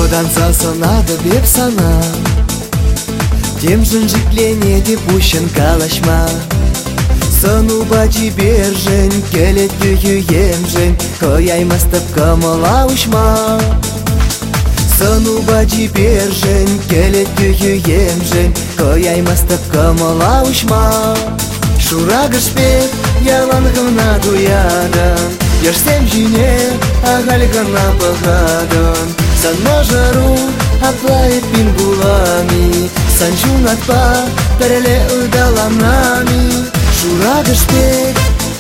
Оданса сонады беп сана, темжін жіклене деп ущын калашма. Сыну бачи бержен, келет түйі емжен, көяймастып кымыла ушма. Сыну бачи бержен, келет түйі емжен, көяймастып кымыла ушма. Шурагыш бек, яланғына дуядын, ешсем жине, ағалғына бұғадын. Сан можару, аплайып бин булами, сан жунатпа, пәреле ұдаламнами. Шурагыш бек,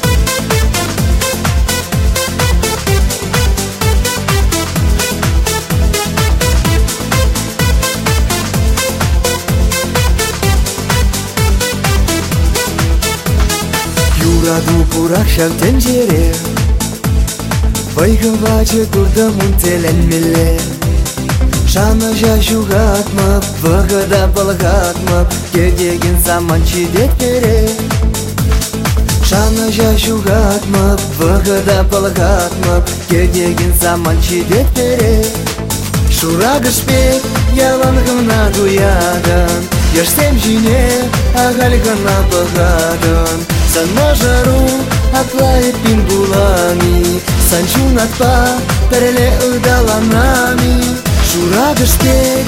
юраду пурак шалтен жере, Вайгывачы турда мунтелен миле. Шана жашугатмап, вагада балгатмап, кедеген саман чидет кере. Шана жашугатмап, вагада балгатмап, кедеген саман чидет кере. Шурагыш бек, яланғына дуядын, ешсем жине, ағалғына бұғадын. Сан можару, аплайып бин булами, сан жунатпа, пәреле ұдаламнами. Шурагыш бек,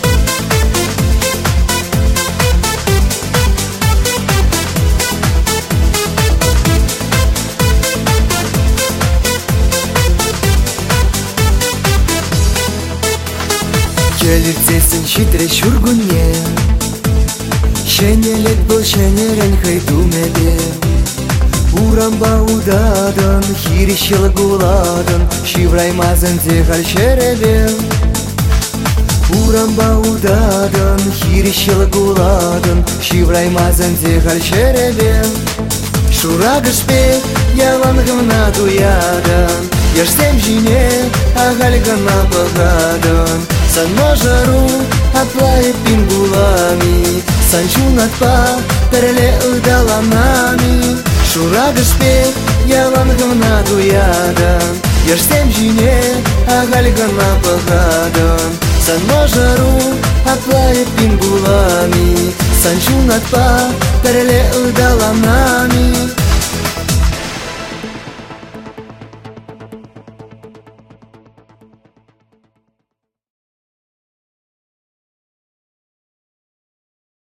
келіртсесін шитре шүргүнне, шенелет бұл шенерен хайдумебе. Урамба удадын, хиришыл гуладын, шивраймазын зехал шеребе. Урамба удадын, хиришыл гуладын, шивраймазын зехал шеребе. Шурагыш бек, яланғына дуядын, ешсем жине, ағалғына бұғадын. Сан можару, аплайып бин булами, сан жунатпа, пәреле ұдаламнами. Шурагыш бек, яланғына дуядын, ешсем жине, ағалғына бұғадын. Сан можару, аплайып бин булами, сан жунатпа, пәреле ұдаламнами.